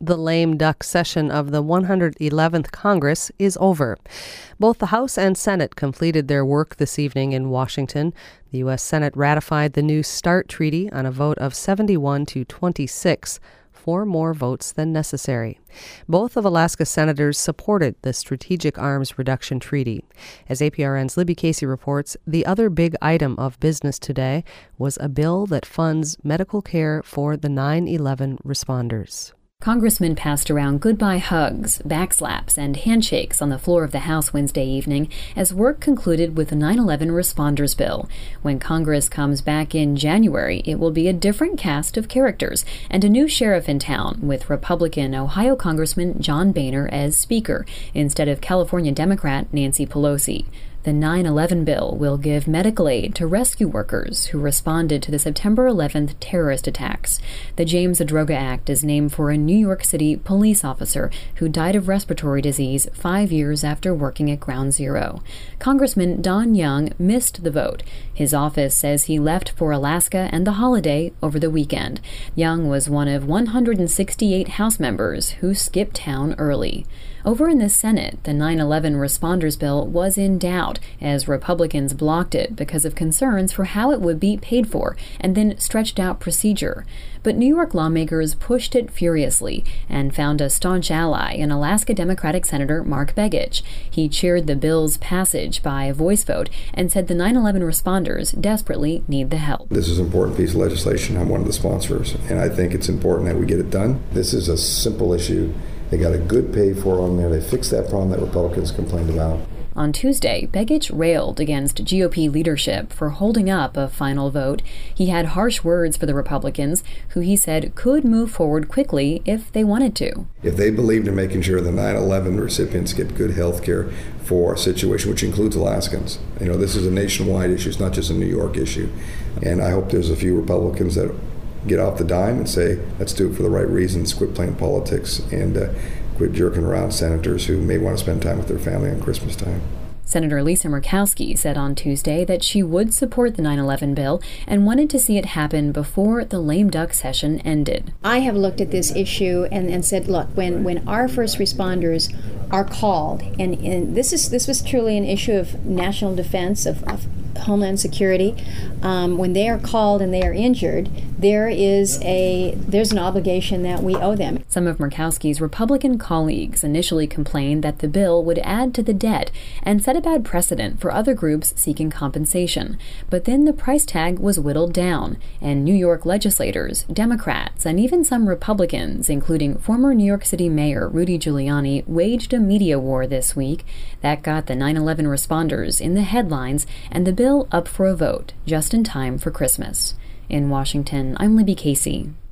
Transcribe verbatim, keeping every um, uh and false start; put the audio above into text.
The lame duck session of the one hundred eleventh Congress is over. Both the House and Senate completed their work this evening in Washington. The U S Senate ratified the new START treaty on a vote of seventy-one to twenty-six, four more votes than necessary. Both of Alaska's senators supported the Strategic Arms Reduction Treaty. As A P R N's Libby Casey reports, the other big item of business today was a bill that funds medical care for the nine eleven responders. Congressmen passed around goodbye hugs, backslaps, and handshakes on the floor of the House Wednesday evening as work concluded with the nine eleven Responders Bill. When Congress comes back in January, it will be a different cast of characters and a new sheriff in town, with Republican Ohio Congressman John Boehner as Speaker instead of California Democrat Nancy Pelosi. The nine eleven bill will give medical aid to rescue workers who responded to the September eleventh terrorist attacks. The James Adroga Act is named for a New York City police officer who died of respiratory disease five years after working at Ground Zero. Congressman Don Young missed the vote. His office says he left for Alaska and the holiday over the weekend. Young was one of one hundred sixty-eight House members who skipped town early. Over in the Senate, the nine eleven Responders Bill was in doubt as Republicans blocked it because of concerns for how it would be paid for and then stretched out procedure. But New York lawmakers pushed it furiously and found a staunch ally in Alaska Democratic Senator Mark Begich. He cheered the bill's passage by a voice vote and said the nine eleven responders desperately need the help. This is an important piece of legislation. I'm one of the sponsors, and I think it's important that we get it done. This is a simple issue. They got a good pay for on there. They fixed that problem that Republicans complained about. On Tuesday, Begich railed against G O P leadership for holding up a final vote. He had harsh words for the Republicans, who he said could move forward quickly if they wanted to. If they believed in making sure the nine eleven recipients get good health care for a situation which includes Alaskans, you know, this is a nationwide issue. It's not just a New York issue. And I hope there's a few Republicans that get off the dime and say, let's do it for the right reasons, quit playing politics, and uh, quit jerking around senators who may want to spend time with their family on Christmas time. Senator Lisa Murkowski said on Tuesday that she would support the nine eleven bill and wanted to see it happen before the lame duck session ended. I have looked at this issue and, and said, look, when, when our first responders are called, and, and this is this was truly an issue of national defense, of, of Homeland Security, um, when they are called and they are injured, there is a there's an obligation that we owe them. Some of Murkowski's Republican colleagues initially complained that the bill would add to the debt and set a bad precedent for other groups seeking compensation. But then the price tag was whittled down, and New York legislators, Democrats, and even some Republicans, including former New York City Mayor Rudy Giuliani, waged a media war this week that got the nine eleven responders in the headlines and the bill up for a vote just in time for Christmas. In Washington, I'm Libby Casey.